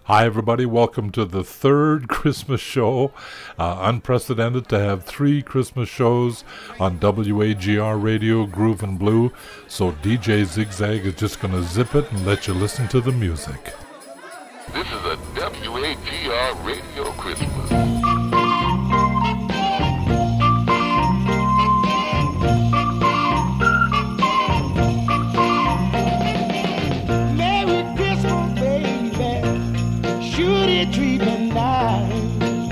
Hi, everybody. Welcome to the third Christmas show. Unprecedented to have 3 Christmas shows on WAGR Radio, Groove and Blue. So DJ Zigzag is just going to zip it and let you listen to the music. This is a WAGR Radio Christmas. Treat me nice.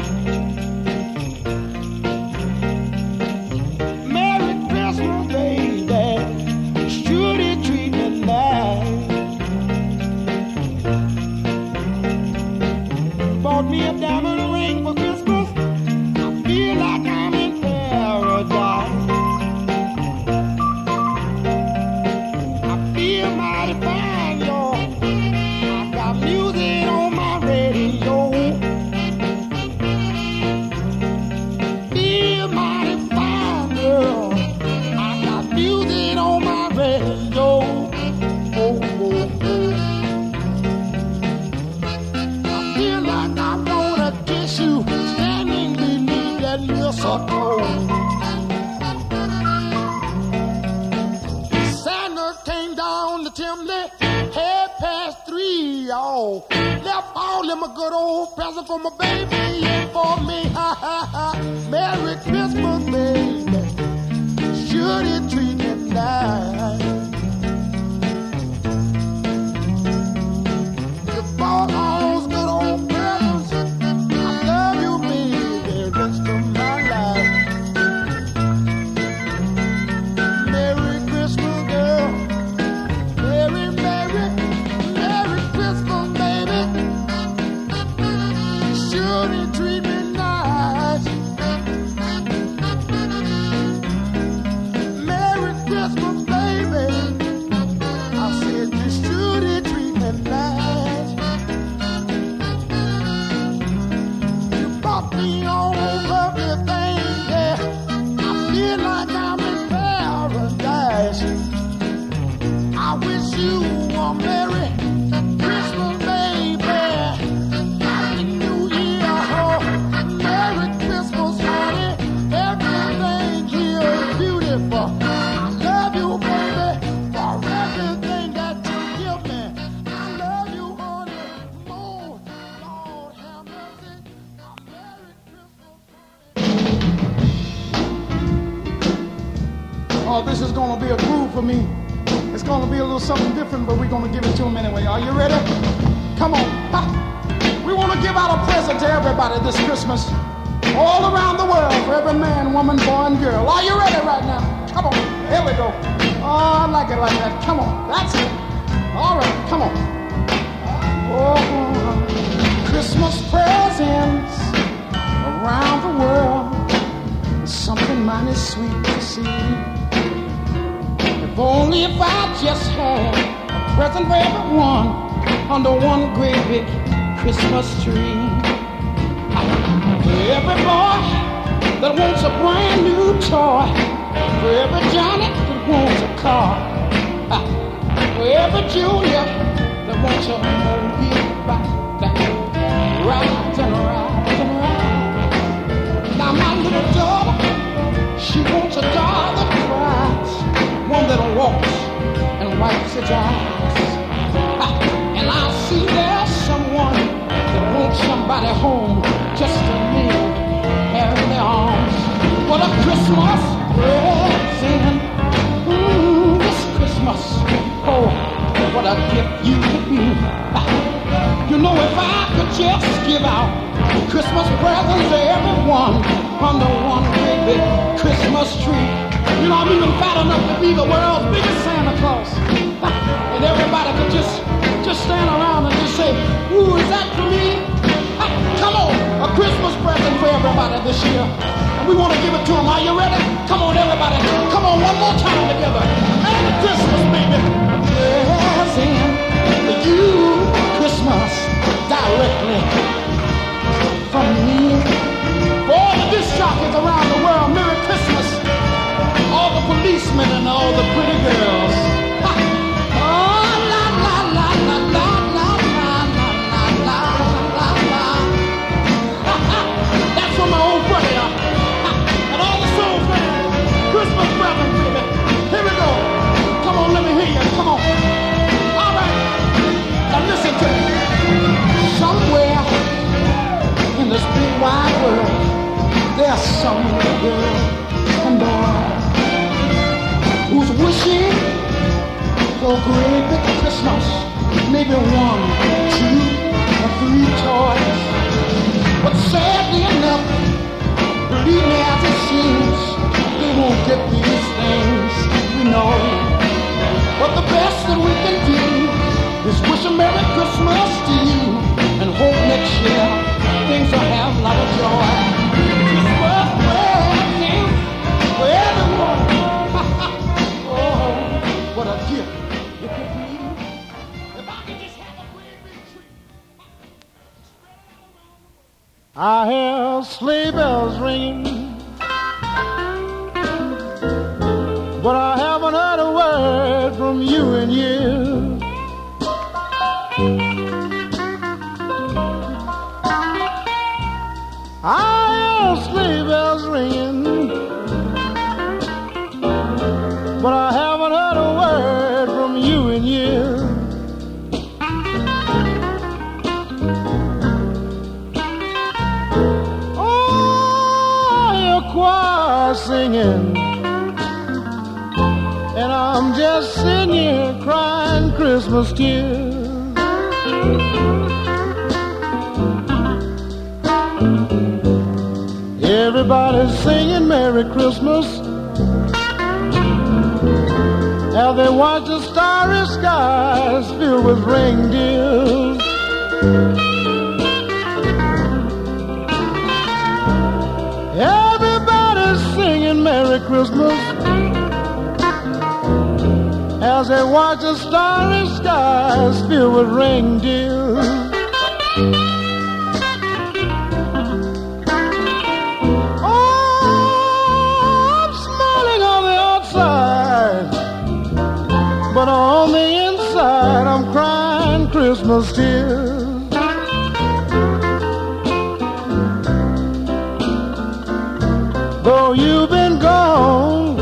Merry Christmas, baby. Should he treat me nice? Bought me a diamond ring for Christmas. I feel like I'm in paradise. I feel mighty fine, y'all. I got music on my radio. Santa came down the chimney, 3:30, y'all. Left all them a good old present for my baby and for me. Ha ha ha. Merry Christmas, baby. Should he treat me nice? You bought all those good old presents. I love you, baby, the rest of my life. Merry Christmas, girl. Merry, Merry, Merry Christmas, baby. Should he treat me nice? Merry Christmas, baby. I said you should he treat me nice. You bought me all everything, yeah. I feel like I'm in paradise. I wish you a Merry Christmas, baby. Happy New Year, oh. Merry Christmas, honey. Everything here is beautiful. I love you, baby, for everything that you give me. I love you, honey, more. Lord have mercy. A Merry Christmas, honey. Oh, this is gonna be a groove for me. It's gonna be a little something different, but we're gonna give it to them anyway. Are you ready? Come on. Ha. We wanna give out a present to everybody this Christmas. All around the world, for every man, woman, boy, and girl. Are you ready right now? Come on. Here we go. Oh, I like it like that. Come on. That's it. All right. Come on. Oh, Christmas presents around the world. Something mighty sweet to see. If only if I just had a present for everyone under one great big Christmas tree. For every boy that wants a brand new toy, for every Johnny that wants a car, for every Junior that wants a mobile bike that rides and rides and rides. Now my little daughter, she wants a doll that cries, one that walks and wipes its eyes. And I see there's someone that wants somebody home just to kneel her in their arms. What a Christmas present, this Christmas. Oh, what a gift you could be. You know, if I could just give out Christmas presents to everyone under one great big Christmas tree. You know, I'm even fat enough to be the world's biggest Santa Claus. And everybody could just stand around and just say, ooh, is that for me? Come on, a Christmas present for everybody this year. And we want to give it to them. Are you ready? Come on, everybody. Come on, one more time together. Merry Christmas, baby. Present for you, Christmas, directly from me. For all the disc jockeys around the world, Merry Christmas. All the policemen and all the pretty girls. Oh, la, la, la, la, la, la, la, la, la, la. girl and boy who's wishing for a great big Christmas, maybe 1, 2, or 3 toys. But sadly enough, believe me as it seems, they won't get these things, we know. But the best that we can do is wish a Merry Christmas to you and hope next year things will have a lot of joy. Christmas presents for everyone. Oh, what a gift it could be. If I could just have a great big tree. I hear sleigh bells ringing, but I haven't heard a word from you in years. I hear sleigh bells ringing, but I haven't heard a word from you in years. Oh, I hear choir singing, and I'm just sitting here crying Christmas tears. Everybody's singing Merry Christmas as they watch the starry skies filled with reindeers. Everybody's singing Merry Christmas as they watch the starry skies filled with reindeers. But on the inside, I'm crying Christmas tears. Though you've been gone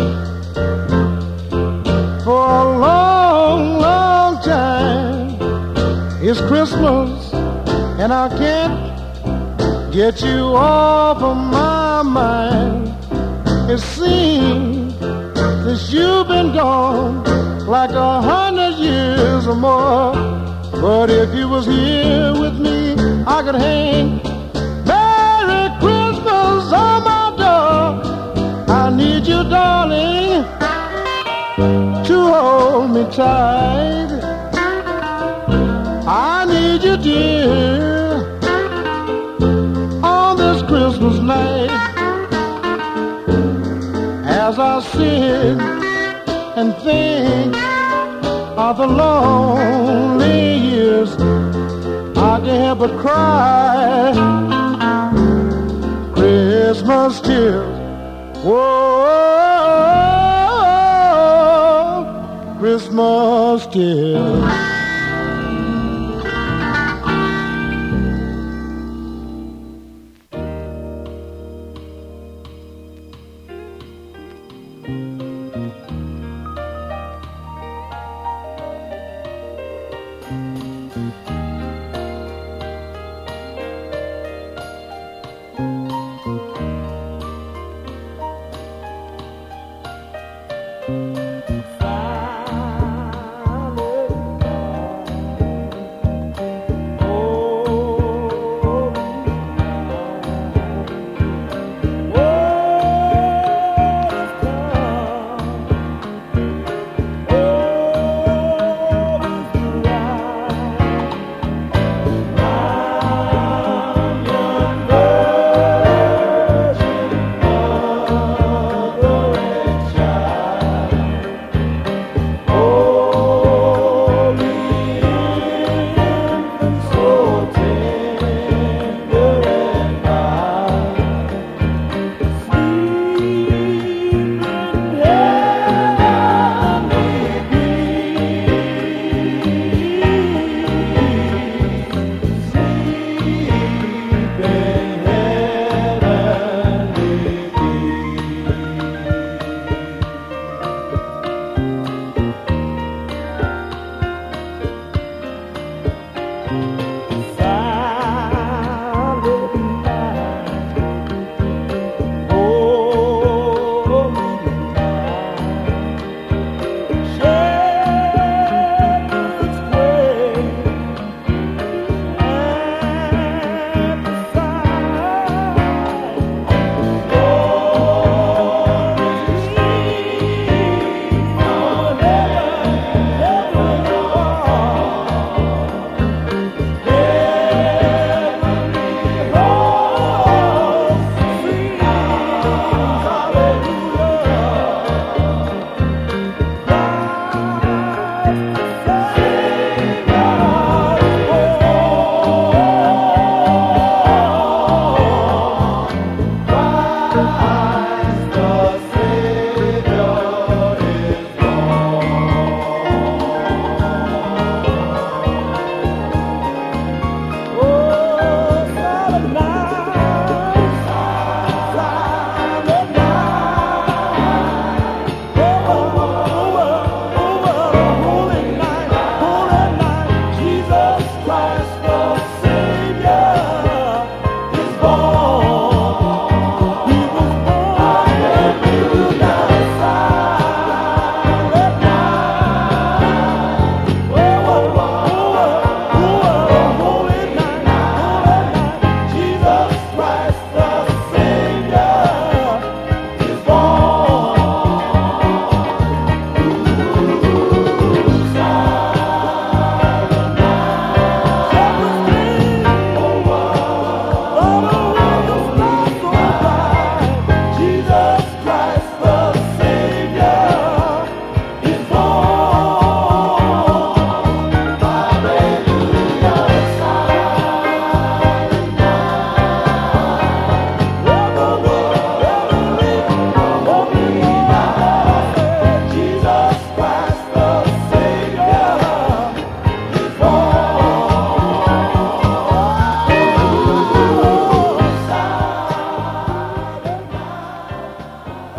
for a long, long time, it's Christmas and I can't get you off of my mind. It seems that you've been gone like 100 years or more. But if you was here with me, I could hang Merry Christmas on my door. I need you, darling, to hold me tight. I need you, dear, on this Christmas night. As I sit and think of the lonely years, I can't help but cry Christmas tears. Whoa, Christmas tears.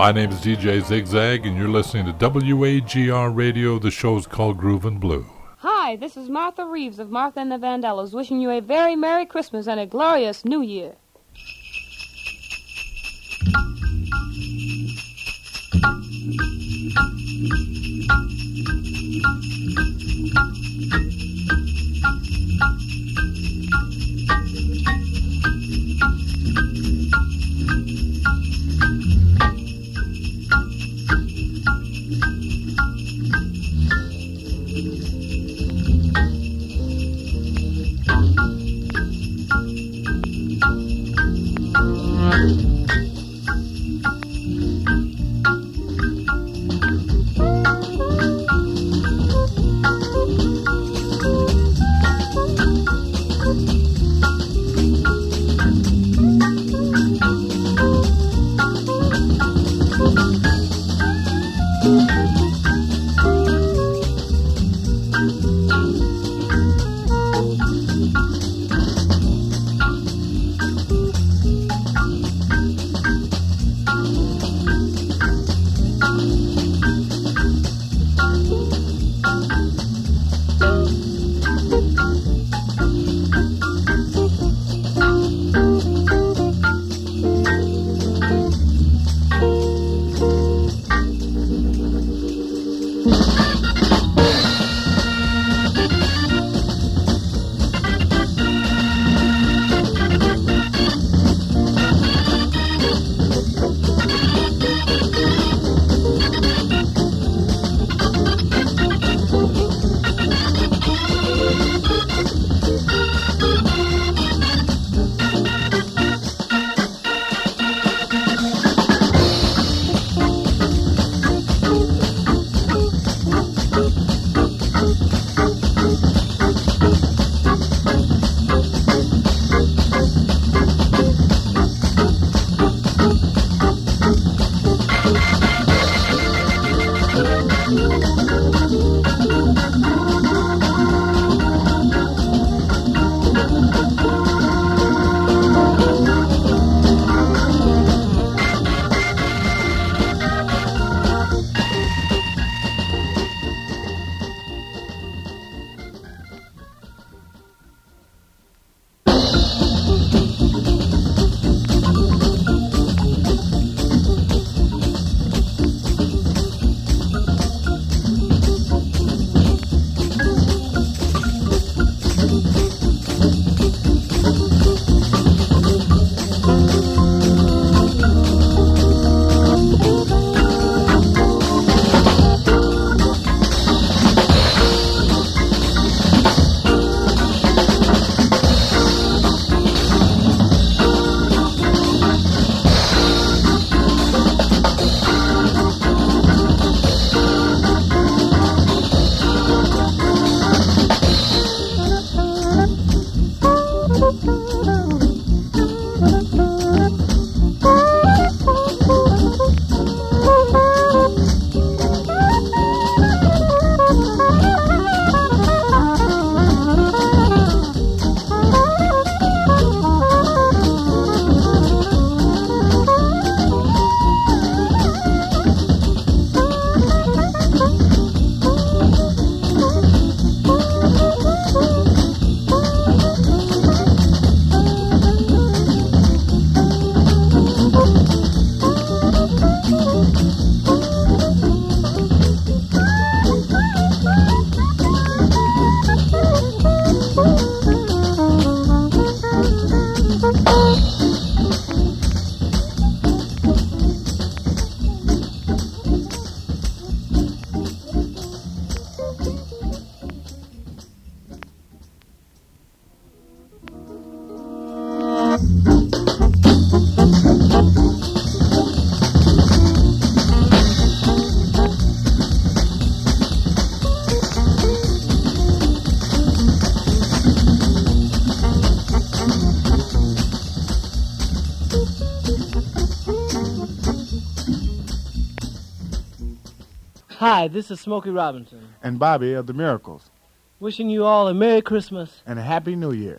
My name is DJ Zigzag, and you're listening to WAGR Radio. The show's called Groovin' Blue. Hi, this is Martha Reeves of Martha and the Vandellas, wishing you a very Merry Christmas and a glorious New Year. Hi, this is Smokey Robinson. And Bobby of the Miracles. Wishing you all a Merry Christmas. And a Happy New Year.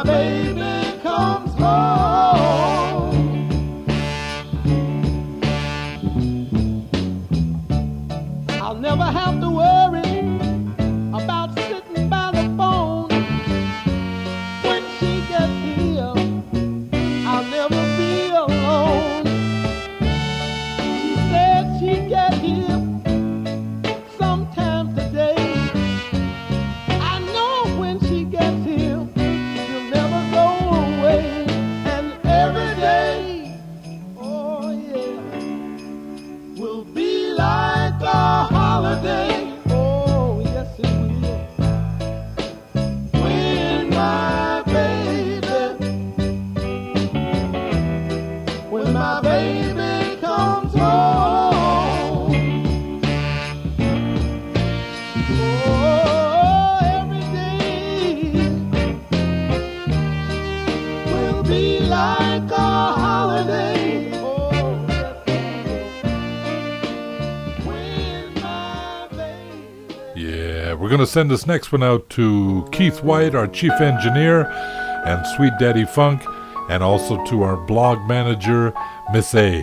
baby comes home, I'll never have to worry about sitting by the phone. When she gets here, I'll never be alone. She said she'd get here sometime today. I know when she gets here, she'll never go away. And every day, oh yeah, will be like a holiday. Oh yes it will. When my baby comes home. Oh, every day will be like a holiday. Oh, yes, it will. When my baby. Yeah, we're going to send this next one out to Keith White, our chief engineer, and Sweet Daddy Funk, and also to our blog manager, Miss A.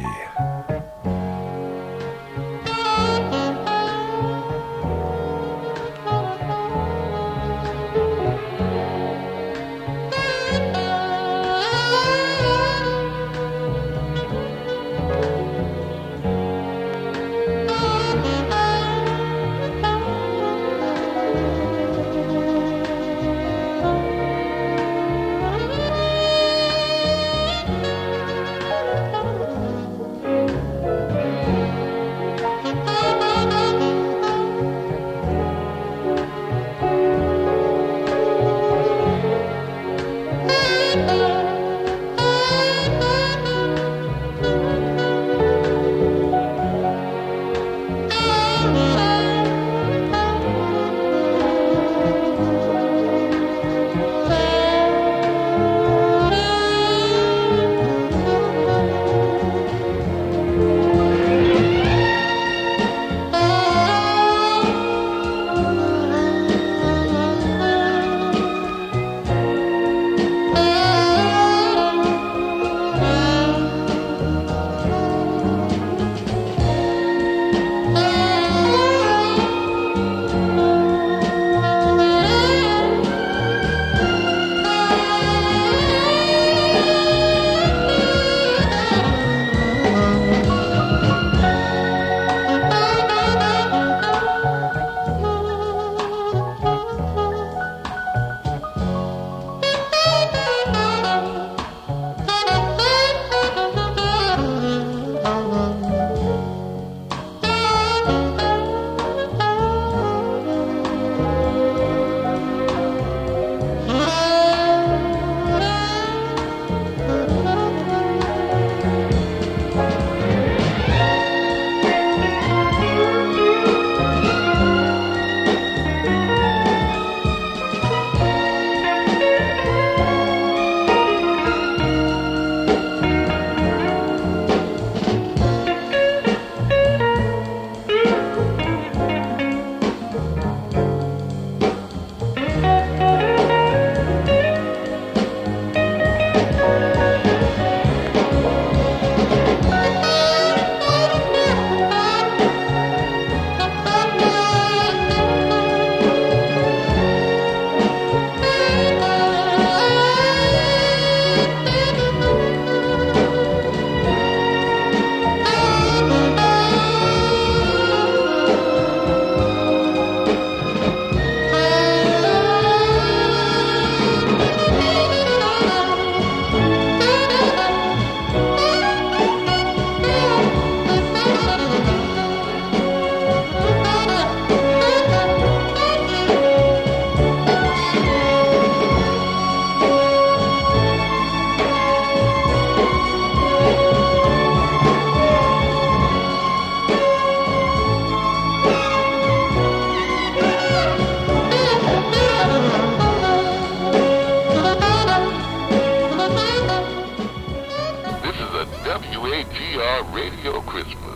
WAGR Radio Christmas.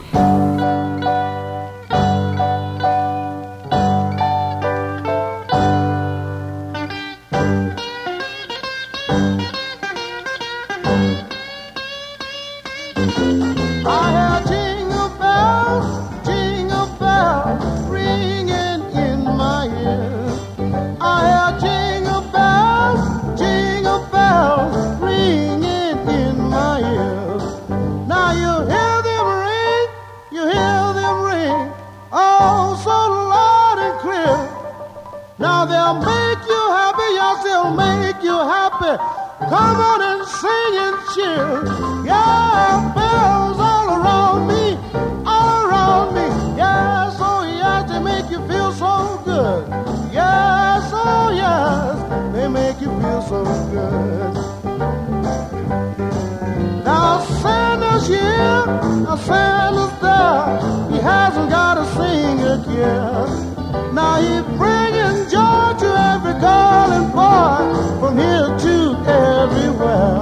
Come on and sing and cheer. Yeah, bells all around me, all around me. Yes, oh yes, they make you feel so good. Yes, oh yes, they make you feel so good. Now Santa's here, now Santa's there. He hasn't got a singer yet. Now he's bringing joy to every girl and boy, from here to everywhere.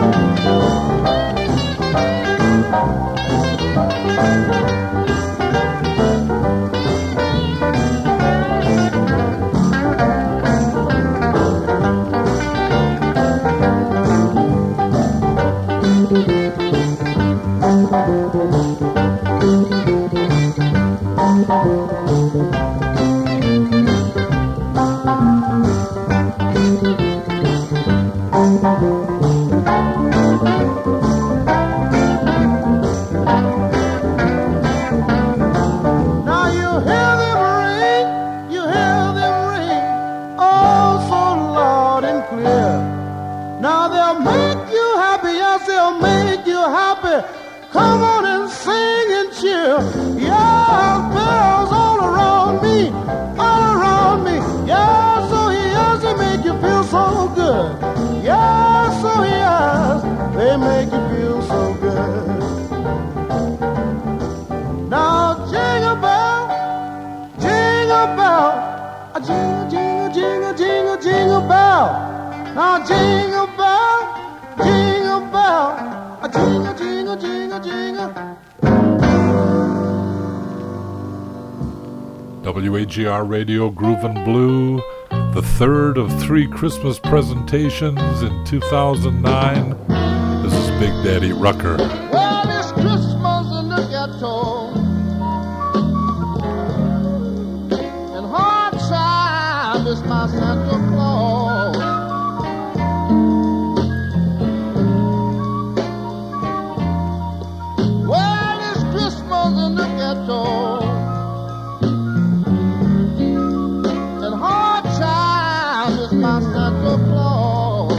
Come on and sing and cheer. Yeah, bells all around me, all around me. Yeah, so yes, they make you feel so good. Yeah, so yes, they make you feel so good. Now jingle bell, a jingle, jingle, jingle, jingle, jingle bell. Now jingle bell, jingle bell, a jingle, jingle, jingle, jingle. WAGR Radio Groove and Blue, the third of 3 Christmas presentations in 2009. This is Big Daddy Rucker. Well, it's Christmas in the ghetto, and hard time is my Santa Claus. Well, it's Christmas in the ghetto, and hard time is my Santa Claus.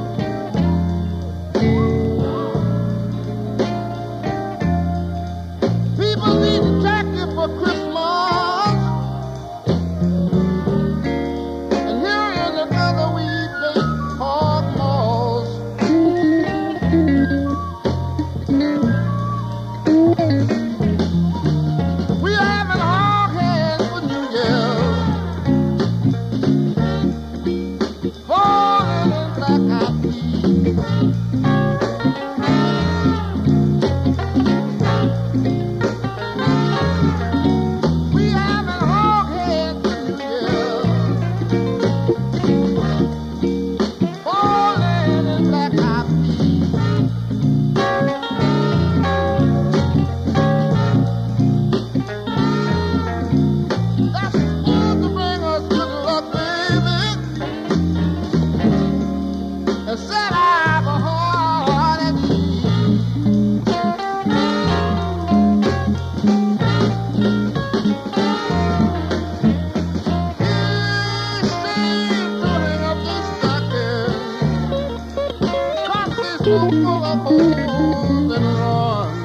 People need a jacket for Christmas, and here is another wee big hard cause. We having hard hands for New Year, falling in black-eyed peas. We having hog heads for New Year, falling in black-eyed peas. That's supposed to bring us good luck, baby, and set our heart at ease. He seems to hang up this stocking, 'cause it's so full of holes and runs.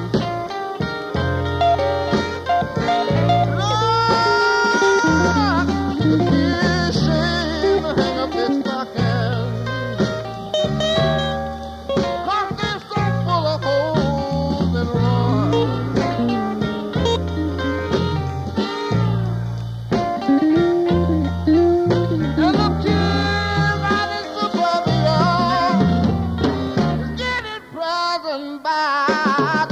Lord, he seems to hang up this stocking, 'cause it's so full of holes and runs. And the kid right in suburbia is getting present by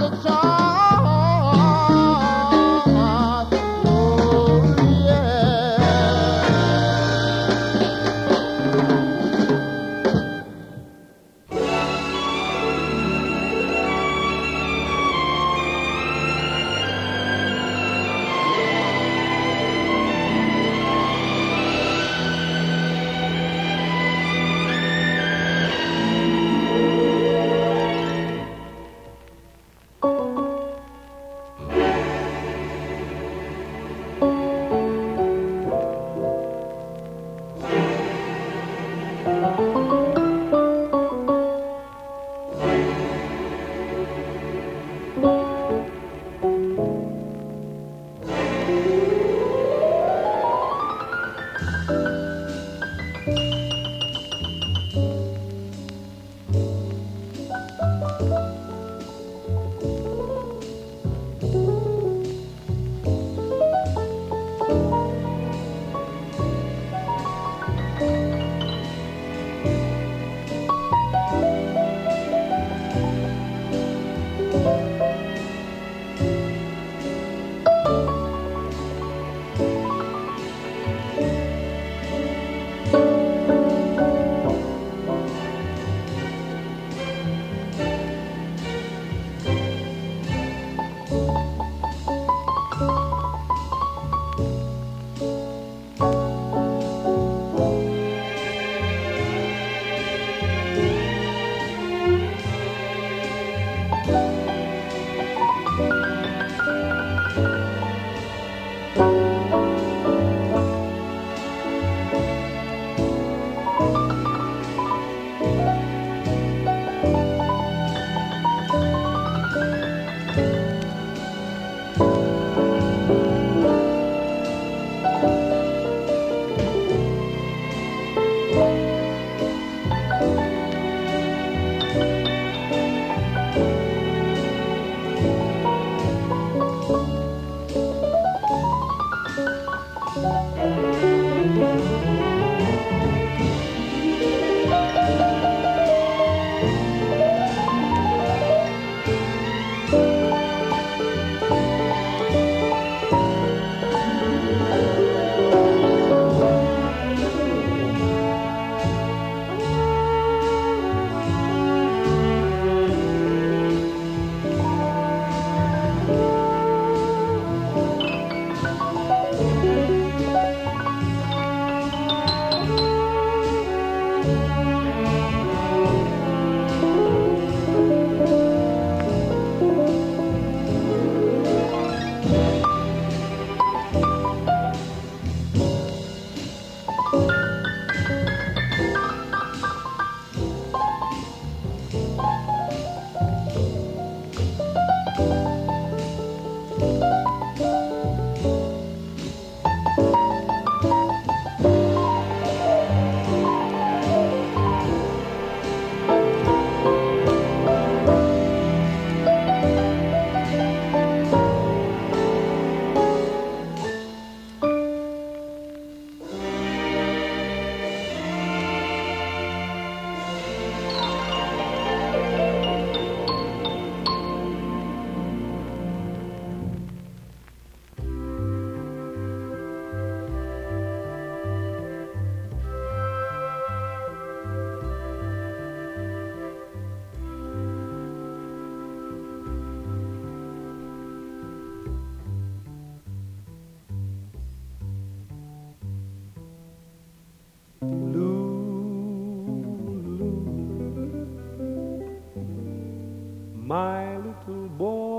my little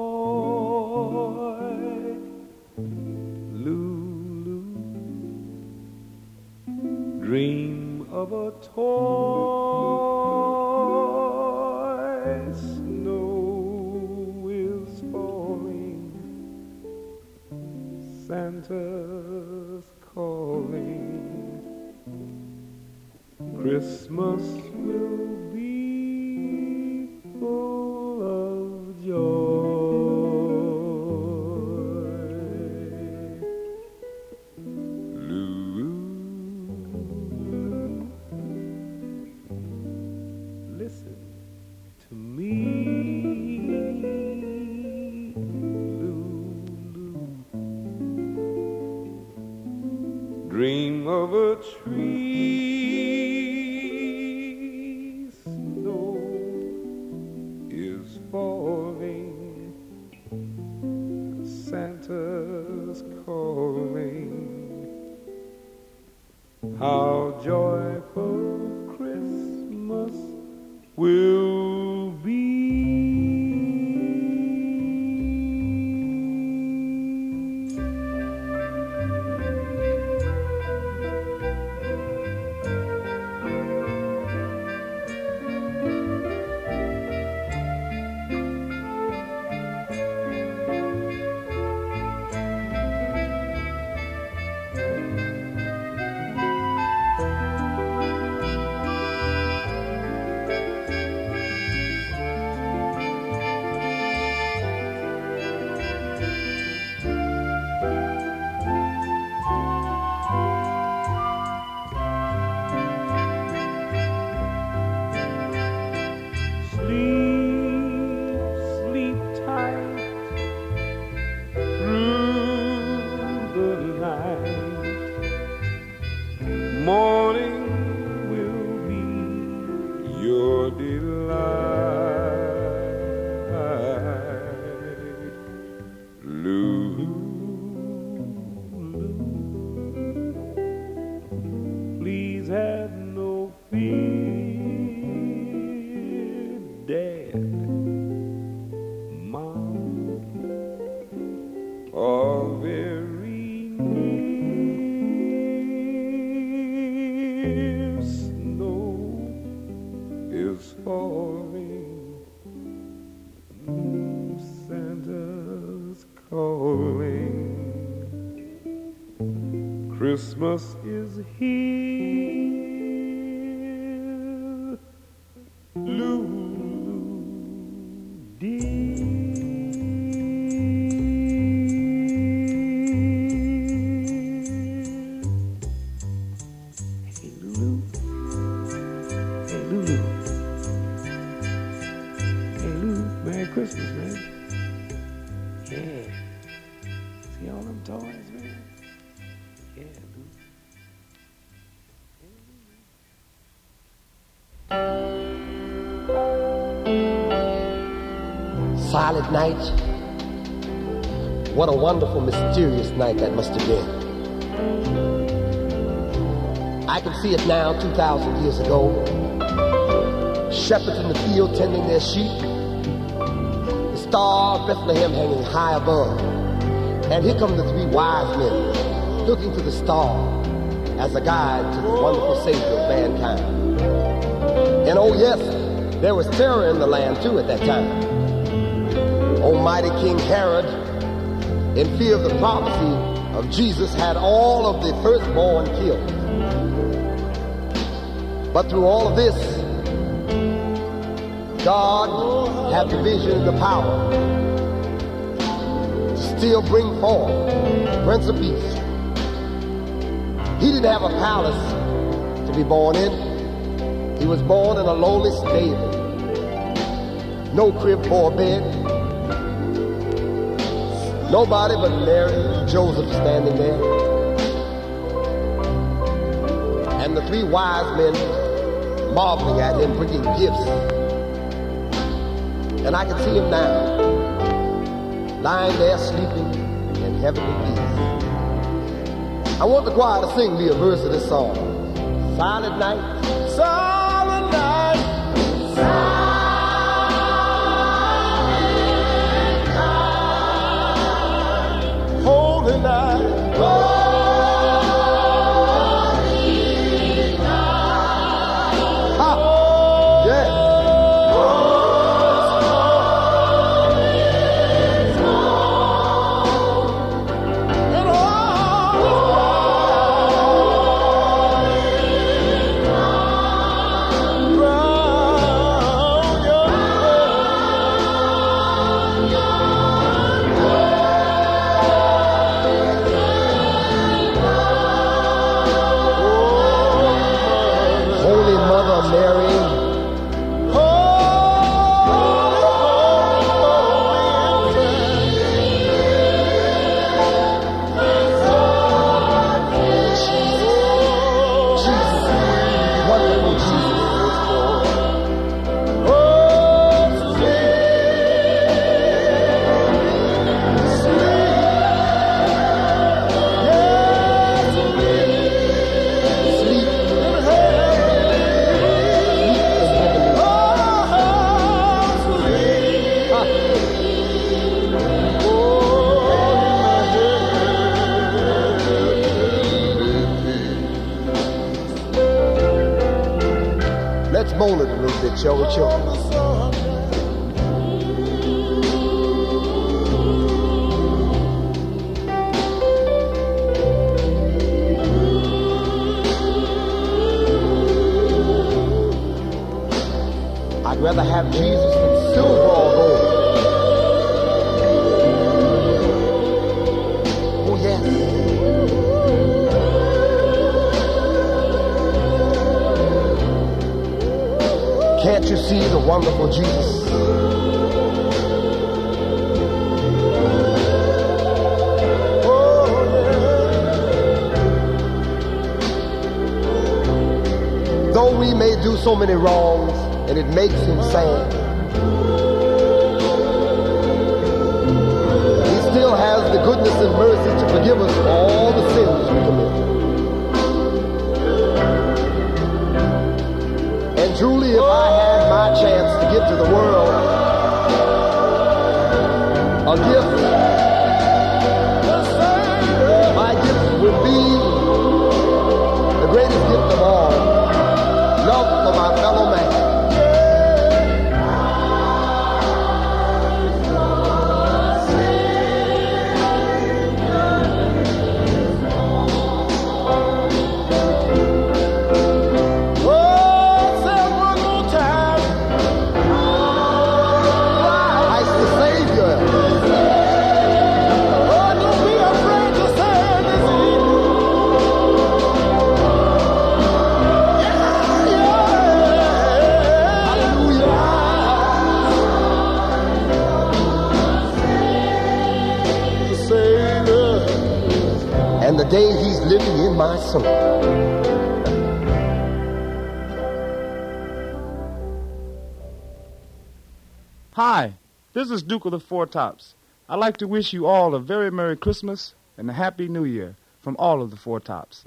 boy, Lulu, dream of a toy. Snow is falling, Santa's calling, Christmas will be full of joy. Lulu, listen to me. Lulu, dream of a tree. Falling, Santa's calling, how joyful Christmas will be. Christmas is here, Lulu dear. Hey Lulu, hey Lulu, hey Lulu, Merry Christmas, man. Yeah, see all them toys, man. Silent night. What a wonderful, mysterious night that must have been. I can see it now, 2,000 years ago. Shepherds in the field tending their sheep. The star of Bethlehem hanging high above. And here come the three wise men looking to the star as a guide to the wonderful Savior of mankind. And oh yes, there was terror in the land too at that time. Almighty King Herod, in fear of the prophecy of Jesus, had all of the firstborn killed. But through all of this, God had the vision and the power to still bring forth the Prince of Peace. He didn't have a palace to be born in. He was born in a lowly stable. No crib for a bed. Nobody but Mary and Joseph standing there. And the three wise men marveling at him, bringing gifts. And I can see him now, lying there sleeping in heavenly peace. I want the choir to sing me a verse of this song. Silent night, silent night, silent Shall we, children? I'd rather have Jesus than silver or gold. Oh, yes. Can't you see the wonderful Jesus? Oh, yeah. Though we may do so many wrongs, and it makes him sad, he still has the goodness and mercy to forgive us for all the sins we commit. And truly, if I had my chance to give to the world a gift, my gift would be the greatest gift of all, love for my fellow man. And the day he's living in my soul. Hi, this is Duke of the Four Tops. I'd like to wish you all a very Merry Christmas and a Happy New Year from all of the Four Tops.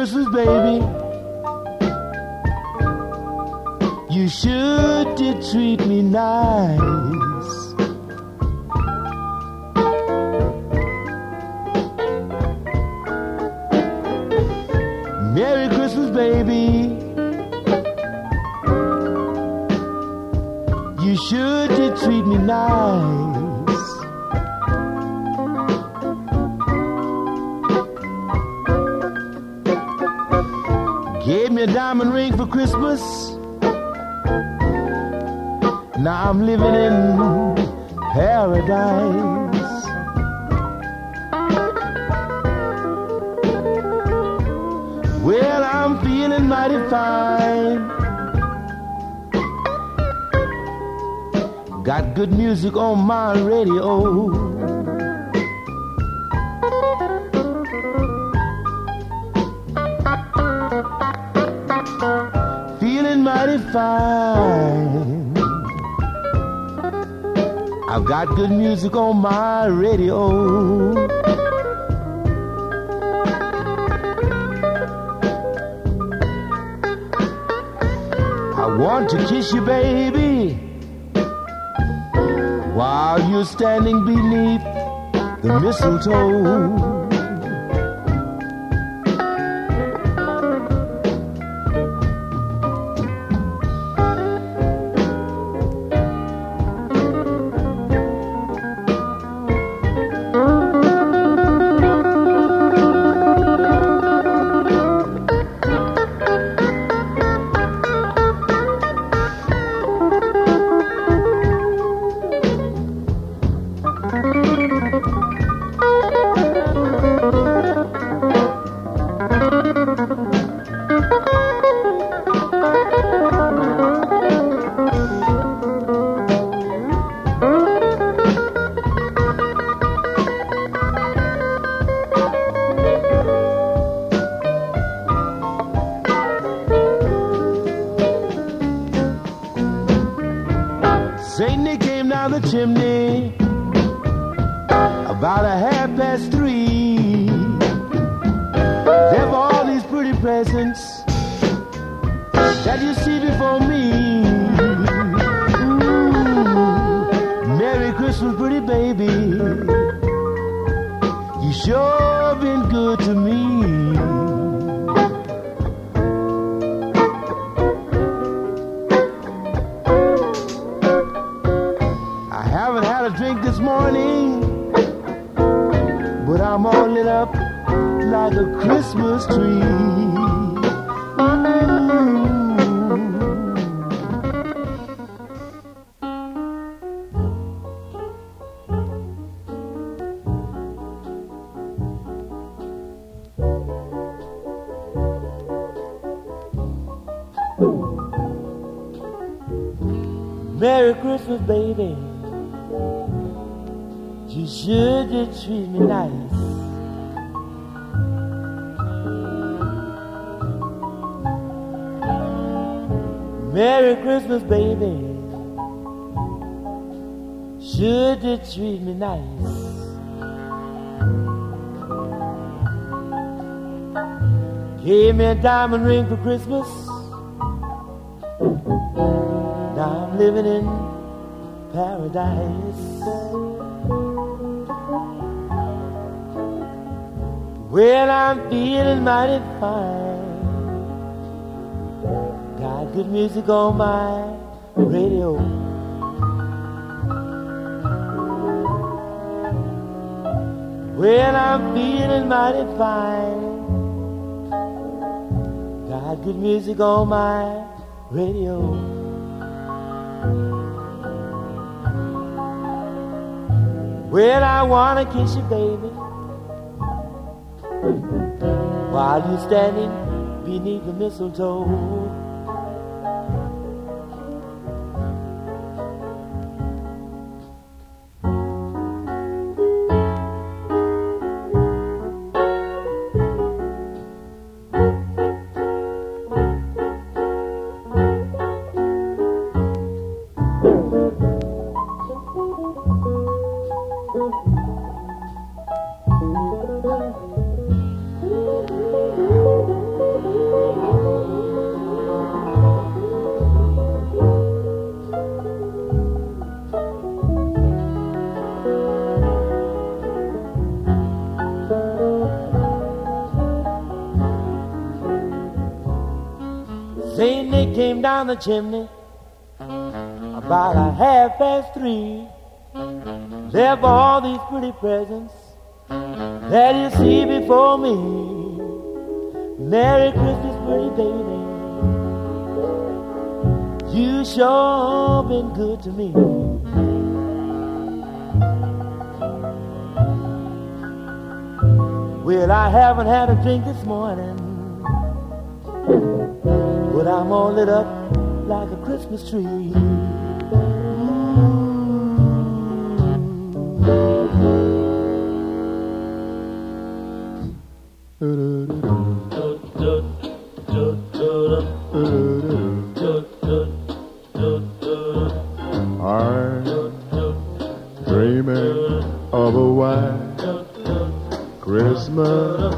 Christmas, baby. You sure did treat me nice. Merry Christmas, baby. You sure did treat me nice. Gave me a diamond ring for Christmas. Now I'm living in paradise. Well, I'm feeling mighty fine. Got good music on my radio. Feeling mighty fine. I've got good music on my radio. I want to kiss you, baby, while you're standing beneath the mistletoe. Satan, he came down the chimney about 3:30. There were all these pretty presents that you see before me. Ooh, Merry Christmas, pretty baby. You sure been good to me. Drink this morning, but I'm all lit up like a Christmas tree. Merry Christmas, baby. You sure did treat me nice. Merry Christmas, baby. Sure did treat me nice. Gave me a diamond ring for Christmas. Now I'm living in paradise. Well, I'm feeling mighty fine. Got good music on my radio. Well, I'm feeling mighty fine. Got good music on my radio. Well, I wanna kiss you, baby, while you're standing beneath the mistletoe. train came down the chimney about 3:30. There were all these pretty presents that you see before me. Merry Christmas, pretty baby. You sure been good to me. Well, I haven't had a drink this morning, but I'm all lit up like a Christmas tree. I'm dreaming of a white Christmas,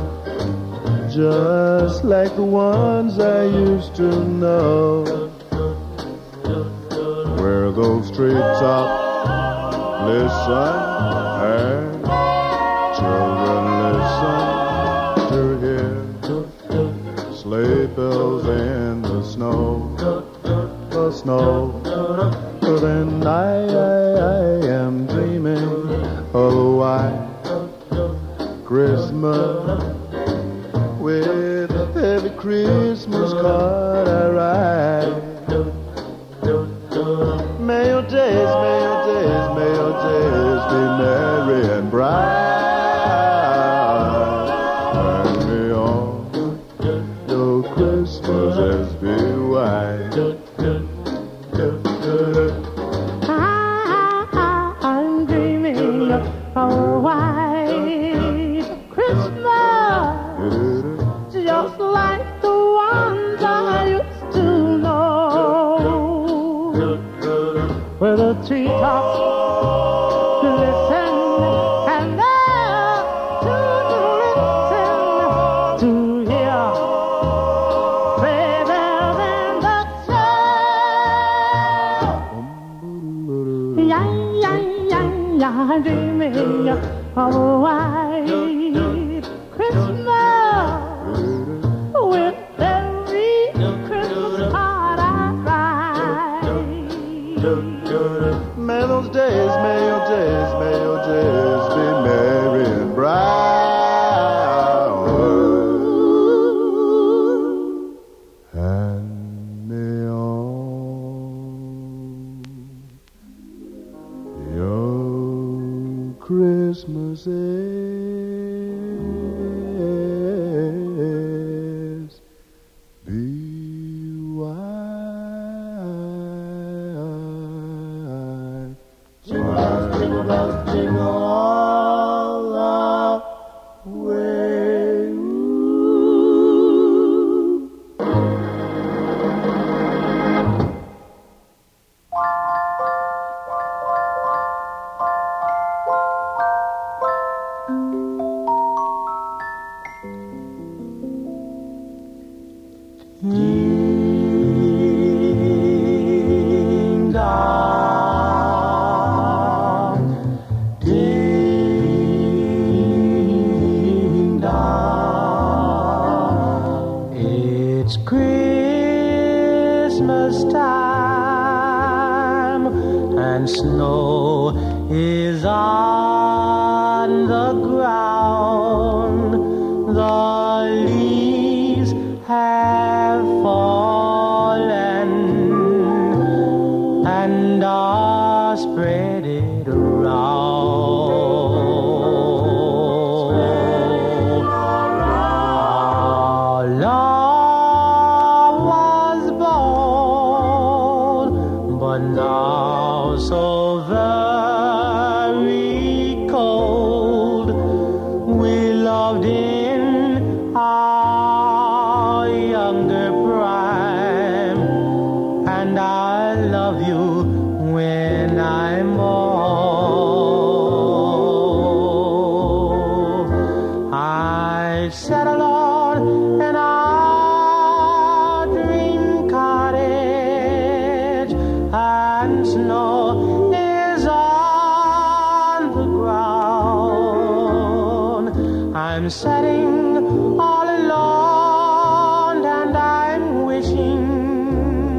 just like the ones I used to know, where those treetops listen and children listen to hear sleigh bells in the snow, the snow. Then I am dreaming of a white Christmas, with every Christmas card I write. May your days, may your days, may your days be merry and bright, and may all your Christmases be white. I'm dreaming of a white Christmas, just like the ones I used to know, where the treetops listen and the children listen to hear sleigh bells in the snow. Yeah, yeah, yeah, yeah, I'm dreaming of a white Christmas, with every Christmas card I write. May those days, may your days, may your days be merry and bright, and may all your Christmases be white. Jingle bells, jingle all the way. Ding dong, ding dong. It's Christmas time, and snow is on the ground. The leaves have fallen and are spreaded around. Our love was bold, but now so very cold. We loved in our younger prime, and I love you when I'm old. I sat alone in our dream cottage, and snow is on the ground. I'm sitting all alone, and I'm wishing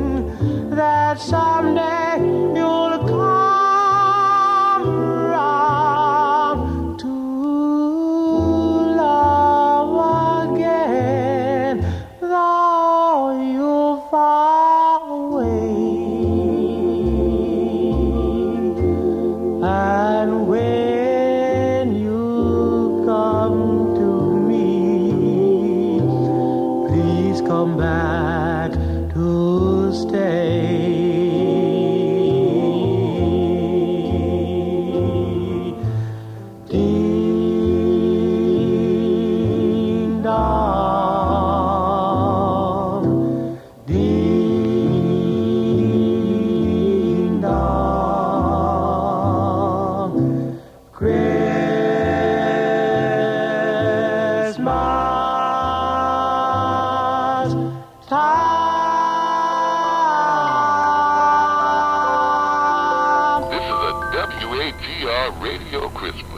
Radio Christmas.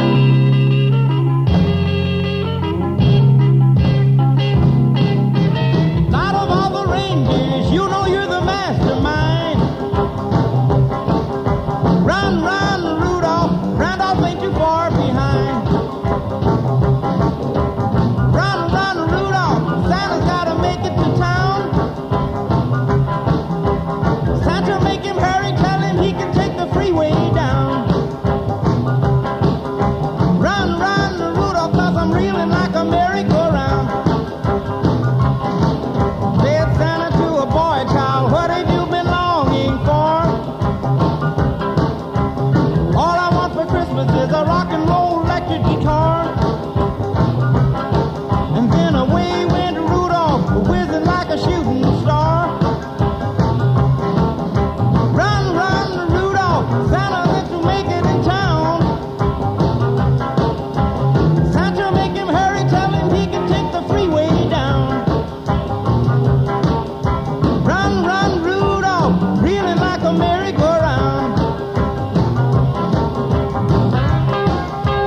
Out of all the reindeers, you know you're the mastermind. Run, run, Rudolph. Randolph ain't too far behind. Run, run, Rudolph. Santa's gotta make it to town. Santa, make him hurry. Tell him he can take the freeway down. Run, run, Rudolph, 'cause I'm reeling like a merry-go-round. Said Santa to a boy child, what have you been longing for? All I want for Christmas is a rock and roll electric guitar. And then away went Rudolph, whizzing like a shooting star. Run, run, Rudolph, Santa lets you make it in town. Santa, make him hurry, tell him he can take the freeway down. Run, run, Rudolph, reeling like a merry-go-round.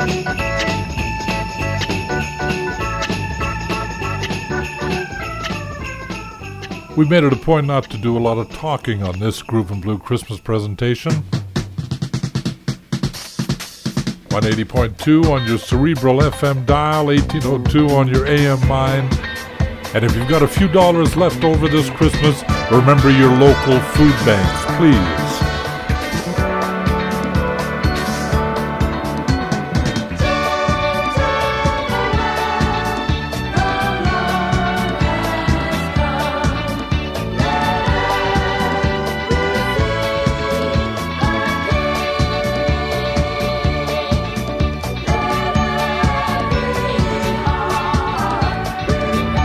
We've made it a point not to do a lot of talking on this Groove and Blue Christmas presentation. 180.2 on your Cerebral FM dial, 1802 on your AM mind. And if you've got a few dollars left over this Christmas, remember your local food banks, please.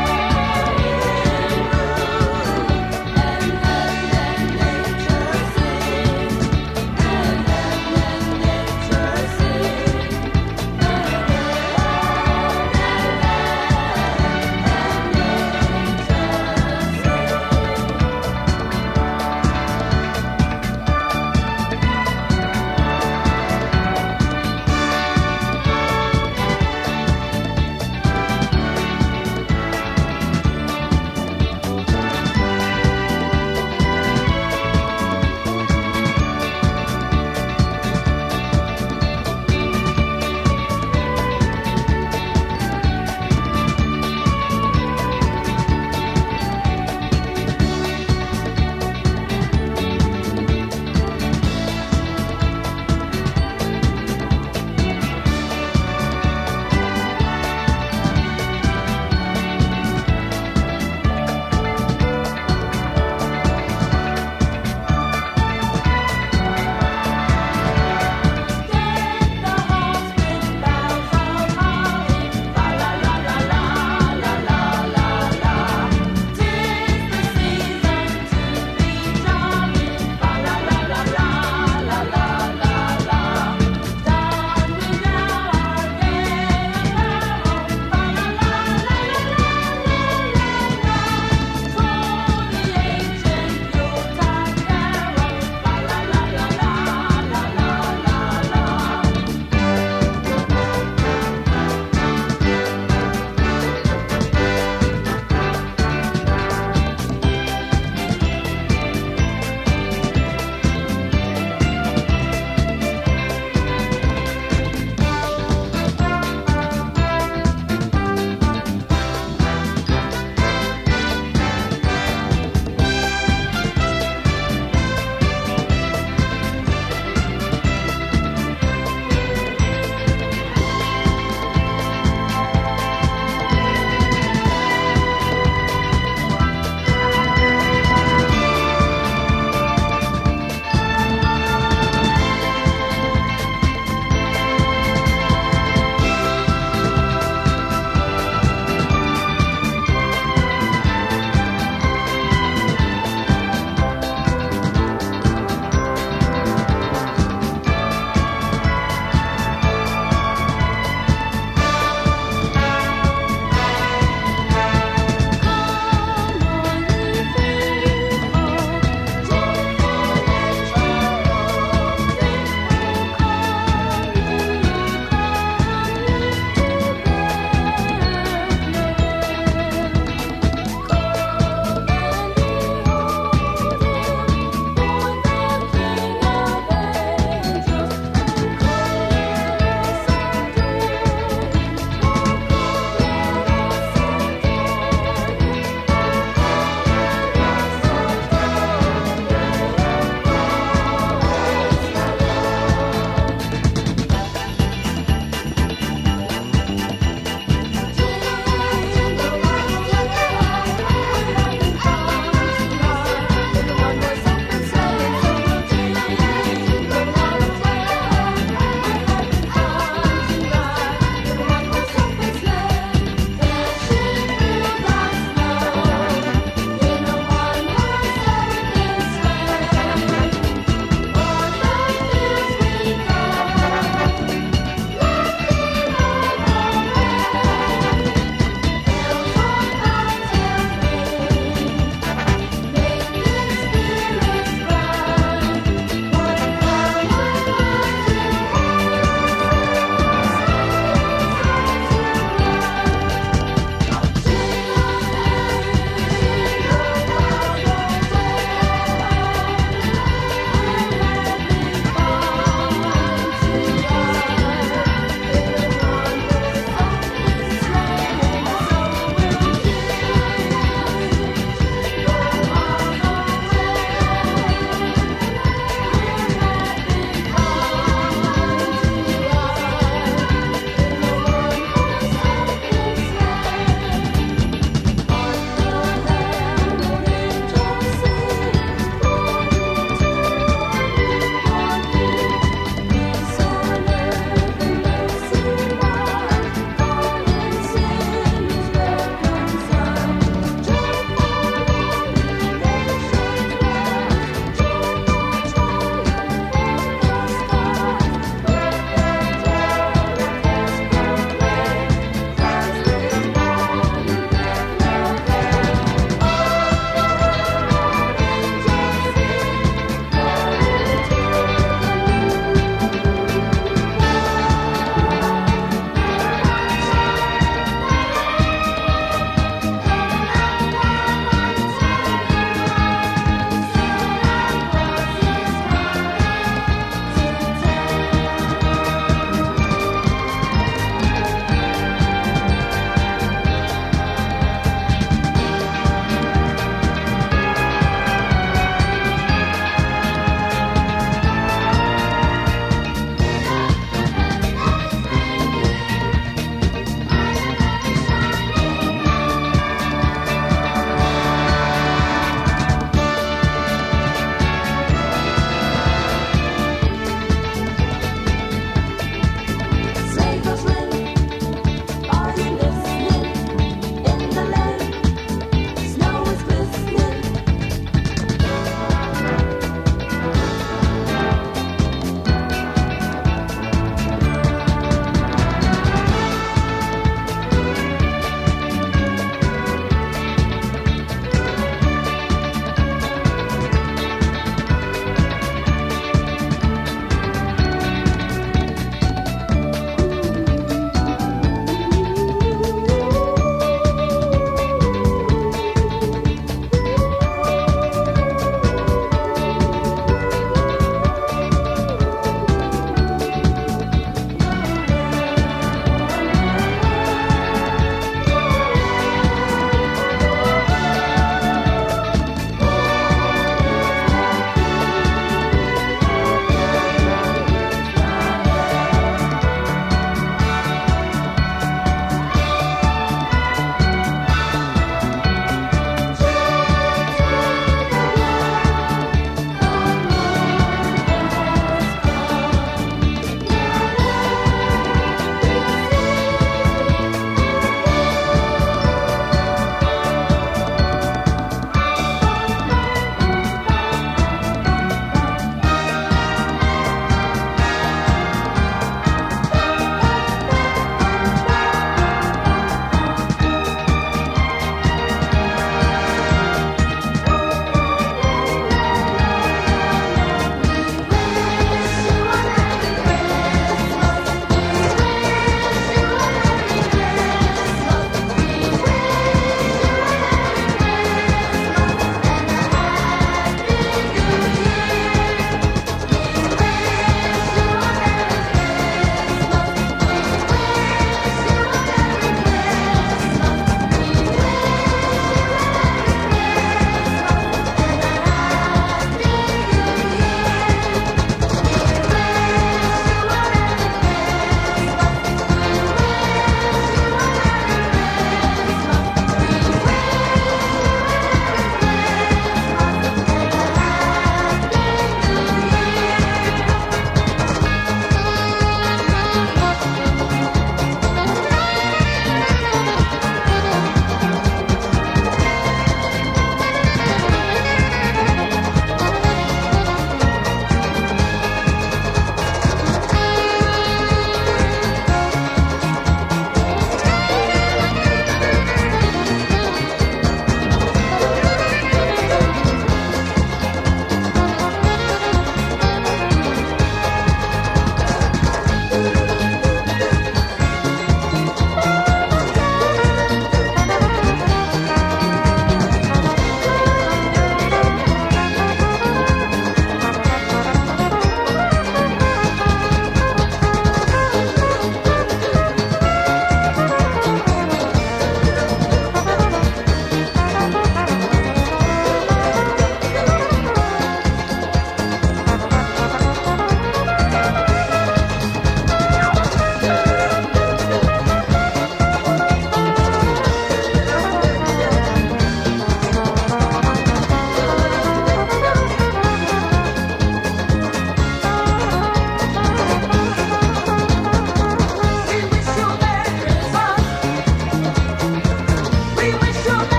Nature's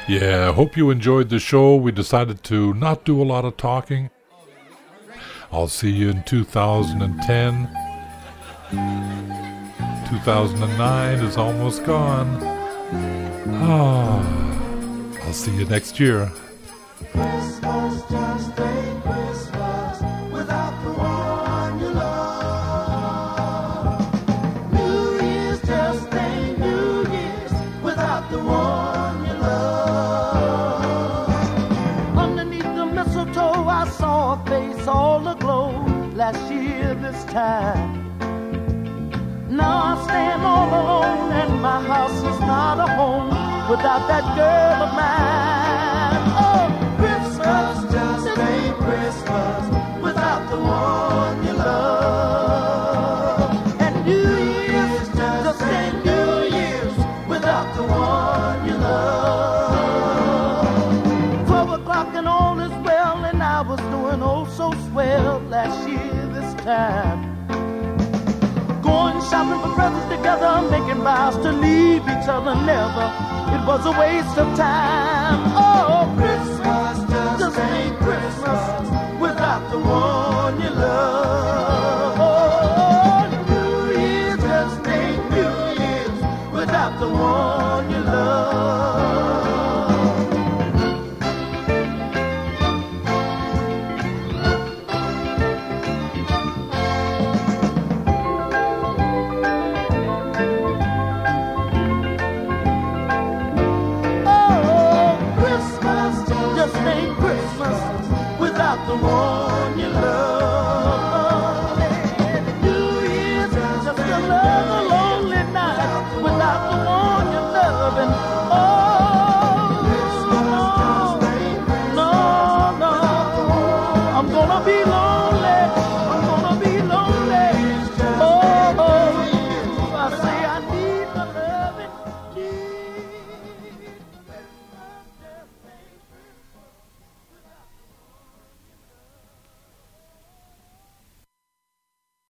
Yeah, hope you enjoyed the show. We decided to not do a lot of talking. I'll see you in 2010. 2009 is almost gone. I'll see you next year. Christmas just ain't Christmas without the one you love. New Year's just ain't New Year's without the one you love. Underneath the mistletoe I saw a face all aglow last year this time. Now I stand all alone and my house is not a home without that girl of mine. Oh, Christmas just ain't Christmas without the one you love. And New Year's just ain't New Year's without the one you love. 12 o'clock and all is well, and I was doing oh so swell last year this time. Going shopping for presents together, making vows to leave each other never. It was a waste of time. Oh, Christmas just ain't Christmas without the one you love. Oh, New Year's just ain't New Year's without the one you love. The one you love. And New Year's just another lonely night without the one you love. And